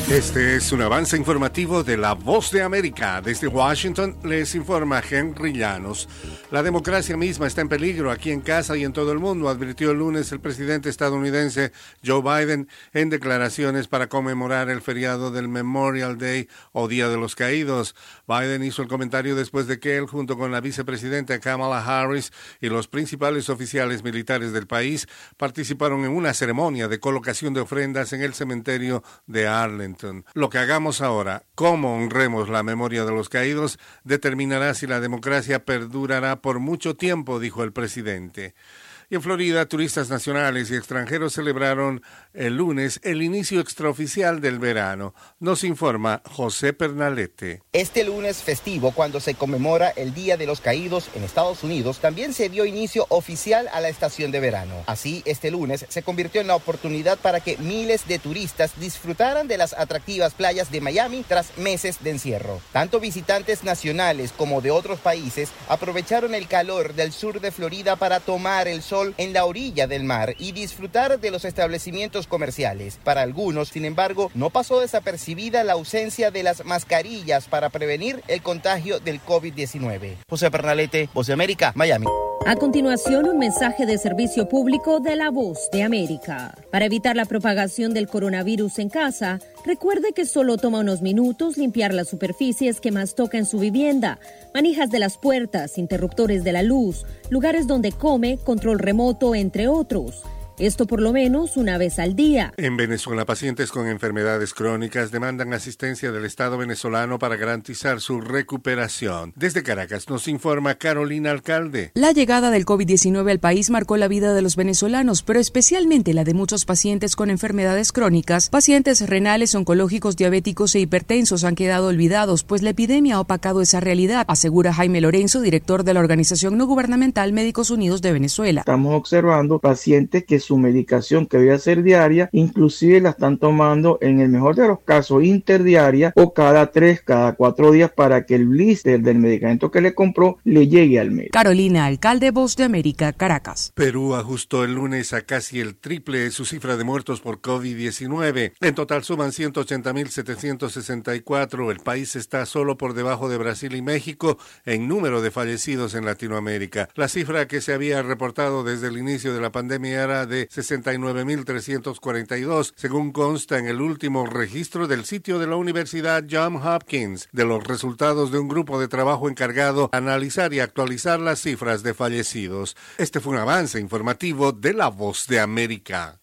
Este es un avance informativo de La Voz de América. Desde Washington les informa Henry Llanos. La democracia misma está en peligro aquí en casa y en todo el mundo, advirtió el lunes el presidente estadounidense Joe Biden en declaraciones para conmemorar el feriado del Memorial Day o Día de los Caídos. Biden hizo el comentario después de que él, junto con la vicepresidenta Kamala Harris y los principales oficiales militares del país, participaron en una ceremonia de colocación de ofrendas en el cementerio de Arlington. Lo que hagamos ahora, cómo honremos la memoria de los caídos, determinará si la democracia perdurará por mucho tiempo, dijo el presidente. Y en Florida, turistas nacionales y extranjeros celebraron el lunes el inicio extraoficial del verano. Nos informa José Pernalete. Este lunes festivo, cuando se conmemora el Día de los Caídos en Estados Unidos, también se dio inicio oficial a la estación de verano. Así, este lunes se convirtió en la oportunidad para que miles de turistas disfrutaran de las atractivas playas de Miami tras meses de encierro. Tanto visitantes nacionales como de otros países aprovecharon el calor del sur de Florida para tomar el sol en la orilla del mar y disfrutar de los establecimientos comerciales. Para algunos, sin embargo, no pasó desapercibida la ausencia de las mascarillas para prevenir el contagio del COVID-19. José Pernalete, Voz de América, Miami. A continuación, un mensaje de servicio público de La Voz de América. Para evitar la propagación del coronavirus en casa, recuerde que solo toma unos minutos limpiar las superficies que más toca en su vivienda, manijas de las puertas, interruptores de la luz, lugares donde come, control remoto, entre otros. Esto por lo menos una vez al día. En Venezuela, pacientes con enfermedades crónicas demandan asistencia del Estado venezolano para garantizar su recuperación. Desde Caracas nos informa Carolina Alcalde. La llegada del COVID-19 al país marcó la vida de los venezolanos, pero especialmente la de muchos pacientes con enfermedades crónicas. Pacientes renales, oncológicos, diabéticos e hipertensos han quedado olvidados, pues la epidemia ha opacado esa realidad, asegura Jaime Lorenzo, director de la organización no gubernamental Médicos Unidos de Venezuela. Estamos observando pacientes que su medicación que debe ser diaria, inclusive la están tomando en el mejor de los casos interdiaria o cada 3, cada 4 días para que el blister del medicamento que le compró le llegue al médico. Carolina Alcalde, Voz de América, Caracas. Perú ajustó el lunes a casi el triple su cifra de muertos por COVID-19. En total suman 180.764. El país está solo por debajo de Brasil y México en número de fallecidos en Latinoamérica. La cifra que se había reportado desde el inicio de la pandemia era de 69.342, según consta en el último registro del sitio de la Universidad Johns Hopkins, de los resultados de un grupo de trabajo encargado de analizar y actualizar las cifras de fallecidos. Este fue un avance informativo de La Voz de América.